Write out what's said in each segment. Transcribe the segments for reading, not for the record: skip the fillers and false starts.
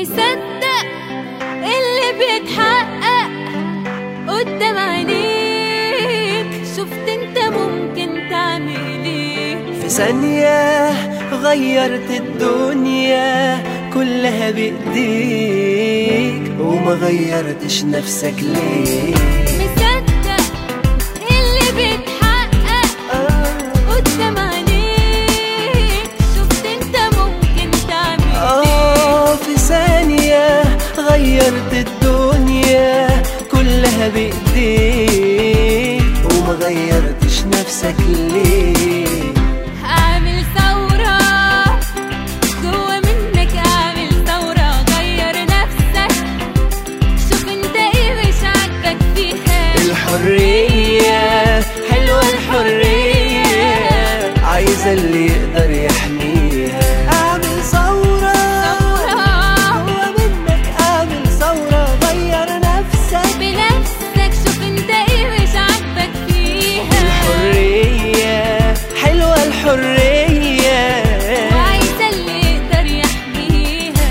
مصدق اللي بيتحقق قدام عينيك؟ شفت انت ممكن تعمل ايه؟ في ثانية غيرت الدنيا كلها بإيديك وما غيرتش نفسك ليه؟ مصدق اللي بيتحقق قدام عينيك؟ شفت انت ممكن تعمل ايه؟ في ثانية غيرت الدنيا كلها بإيديك وما غيرتش نفسك ليه؟ اعمل ثورة جوا منك، اعمل ثورة غير نفسك. شوف انت ايه مش عاجبك فيها. الحرية حلوة، الحرية عايزة اللي يقدر يحميها. اعمل ثورة جوا منك، اعمل ثورة غير نفسك بنفسك. شوف انت ايه مش عاجبك فيها. الحرية حلوة، الحرية وعايزة اللي يقدر يحميها.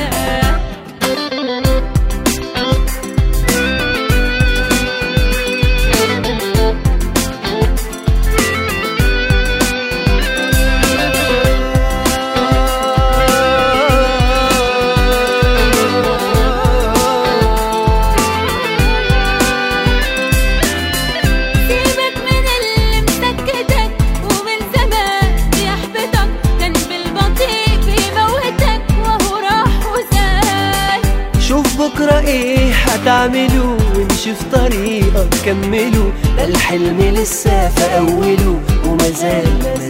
سيبك من اللي مسكتك ومن زمان بيحبطك، كان بالبطيء بيموتك وهو راح وزال. شوف بكرة ايه هتعملوا وامشي في طريقك كملوا، ده الحلم لسه في اوله ومازال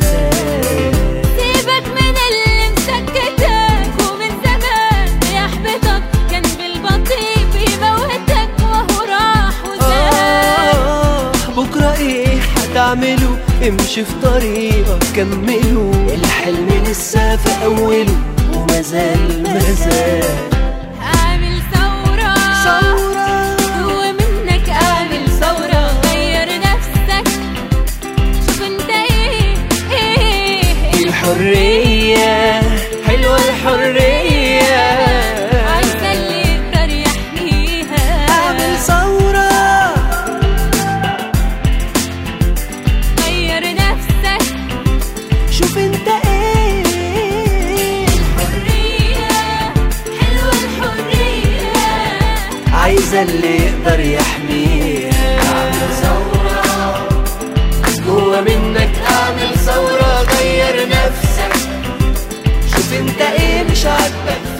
سيبك من اللي مسكتك ومن زمان بيحبطك، كان بالبطيء بيموتك وهو راح وزال. بكرة ايه هتعملوا امشي في طريقك كملوا، الحلم لسه في اوله ومازال اعمل ثورة جوا منك، اعمل ثورة غير نفسك. شوف انت ايه الحرية حلوة، الحرية عايزة اللي يقدر يحميها. اعمل ثورة غير نفسك. شوف انت ايه. الحرية حلوة، الحرية عايزة اللي يقدر يحميها. اعمل ثورة جوا منك، اعمل ثورة غير نفسك. شوف انت ايه مش عاجبك